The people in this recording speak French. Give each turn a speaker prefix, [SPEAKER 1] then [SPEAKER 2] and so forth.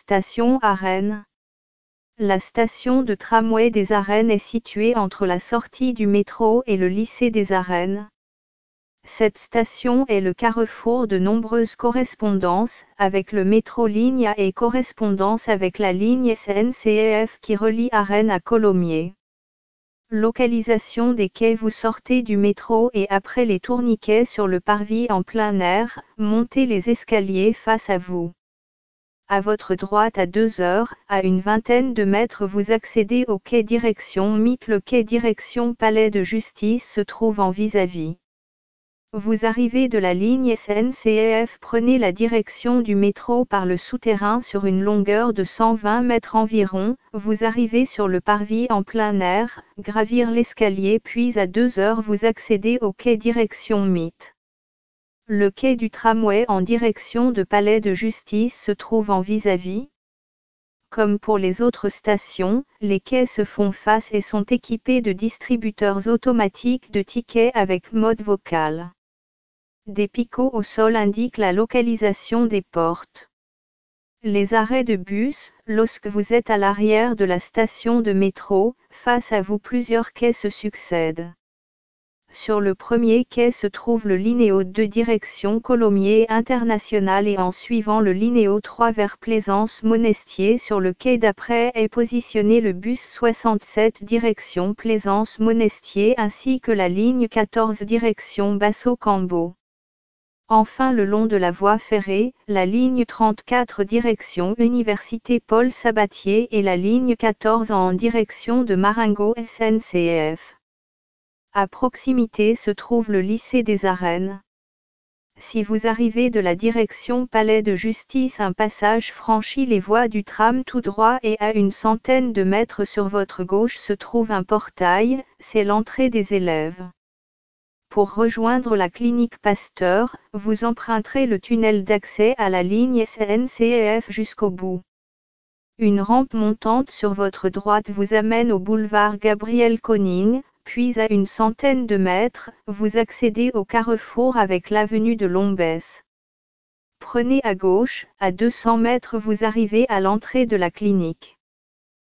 [SPEAKER 1] station Arènes. La station de tramway des Arènes est située entre la sortie du métro et le lycée des Arènes. Cette station est le carrefour de nombreuses correspondances avec le métro ligne A et correspondance avec la ligne SNCF qui relie Arènes à Colomiers. Localisation des quais: vous sortez du métro et après les tourniquets sur le parvis en plein air, montez les escaliers face à vous. À votre droite à 2 heures, à une vingtaine de mètres vous accédez au quai direction Mythe. Le quai direction Palais de Justice se trouve en vis-à-vis. Vous arrivez de la ligne SNCF, prenez la direction du métro par le souterrain sur une longueur de 120 mètres environ, vous arrivez sur le parvis en plein air, gravir l'escalier puis à 2 heures vous accédez au quai direction Mythe. Le quai du tramway en direction de Palais de Justice se trouve en vis-à-vis. Comme pour les autres stations, les quais se font face et sont équipés de distributeurs automatiques de tickets avec mode vocal. Des picots au sol indiquent la localisation des portes. Les arrêts de bus: lorsque vous êtes à l'arrière de la station de métro, face à vous plusieurs quais se succèdent. Sur le premier quai se trouve le Linéo 2 direction Colomiers International et en suivant le Linéo 3 vers Plaisance Monestier. Sur le quai d'après est positionné le bus 67 direction Plaisance Monestier ainsi que la ligne 14 direction Basso-Cambo. Enfin le long de la voie ferrée, la ligne 34 direction Université Paul Sabatier et la ligne 14 en direction de Marengo SNCF. À proximité se trouve le lycée des Arènes. Si vous arrivez de la direction Palais de Justice, un passage franchit les voies du tram tout droit et à une centaine de mètres sur votre gauche se trouve un portail, c'est l'entrée des élèves. Pour rejoindre la clinique Pasteur, vous emprunterez le tunnel d'accès à la ligne SNCF jusqu'au bout. Une rampe montante sur votre droite vous amène au boulevard Gabriel Koning, puis à une centaine de mètres, vous accédez au carrefour avec l'avenue de Lombès. Prenez à gauche, à 200 mètres vous arrivez à l'entrée de la clinique.